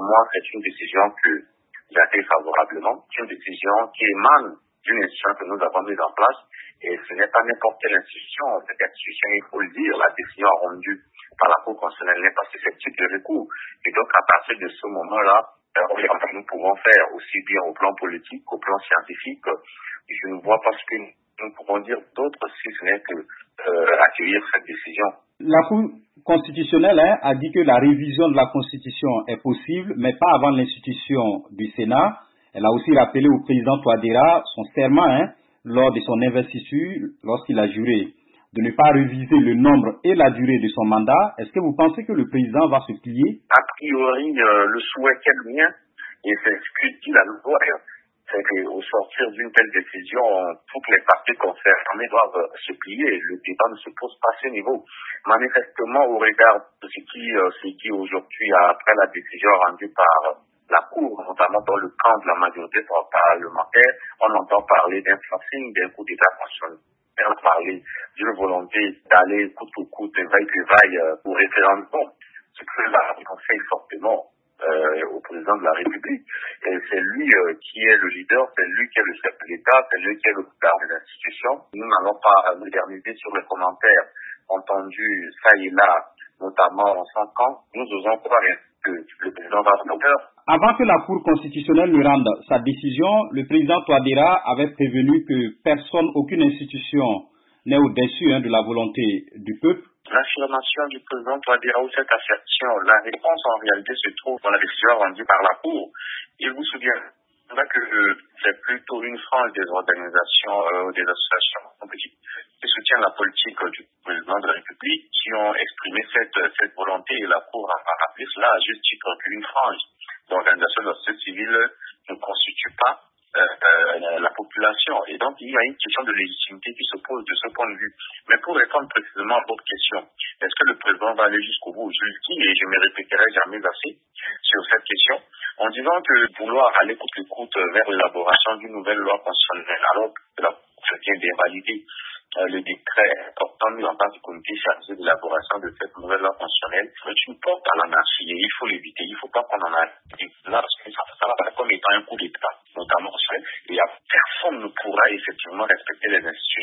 moi, c'est une décision que j'accueille favorablement. C'est une décision qui émane d'une institution que nous avons mise en place. Et ce n'est pas n'importe quelle institution. Cette institution, il faut le dire, la décision rendue par la Cour constitutionnelle n'est pas susceptible de recours. Et donc, à partir de ce moment-là, nous pouvons faire aussi bien au plan politique qu'au plan scientifique. Je ne vois pas ce que nous pouvons dire d'autre si ce n'est que accueillir cette décision. La Cour constitutionnelle a dit que la révision de la Constitution est possible, mais pas avant l'institution du Sénat. Elle a aussi rappelé au président Touadéra son serment lors de son investiture, lorsqu'il a juré de ne pas réviser le nombre et la durée de son mandat. Est-ce que vous pensez que le président va se plier? A priori, le souhait qu'est le mien, et c'est ce que dit la loi, c'est qu'au sortir d'une telle décision, toutes les parties concernées doivent se plier. Le débat ne se pose pas à ce niveau. Manifestement, au regard de ce qui se dit aujourd'hui après la décision rendue par la Cour, notamment dans le camp de la majorité parlementaire, on entend parler d'un forcing, d'un coup d'État constitutionnel. On parler d'une volonté d'aller coûte que coûte, vaille que vaille, au référendum. Ce que là, on conseille fortement au président de la République. Et c'est lui qui est le leader, c'est lui qui est le chef de l'État, c'est lui qui est le leader des institutions. Nous n'allons pas moderniser sur les commentaires entendus ça et là, notamment en 5 ans. Nous osons croire que le président va se faire. Avant que la Cour constitutionnelle ne rende sa décision, le président Touadéra avait prévenu que personne, aucune institution n'est au-dessus de la volonté du peuple. L'affirmation du président Touadéra ou cette assertion, la réponse en réalité se trouve dans la décision rendue par la Cour. Il vous souvient que c'est plutôt une frange des organisations, des associations qui soutiennent la politique du président de la République qui ont exprimé cette volonté et la Cour a rappelé cela à juste titre qu'une frange d'organisations de la société civile ne constitue pas la population. Et donc, il y a une question de légitimité qui se pose de ce point de vue. Mais pour répondre précisément à votre question, est-ce que le président va aller jusqu'au bout? Je le dis et je ne me répéterai jamais assez sur cette question, en disant que vouloir aller coûte que coûte vers l'élaboration d'une nouvelle loi constitutionnelle, alors que la Cour vient d'invalider le décret portant mis en place du comité chargé de l'élaboration de cette nouvelle loi constitutionnelle, c'est une porte à l'anarchie et il faut l'éviter. Il ne faut pas qu'on en a là, parce que ça va paraître comme étant un coup d'État, notamment et personne ne pourra effectivement respecter les institutions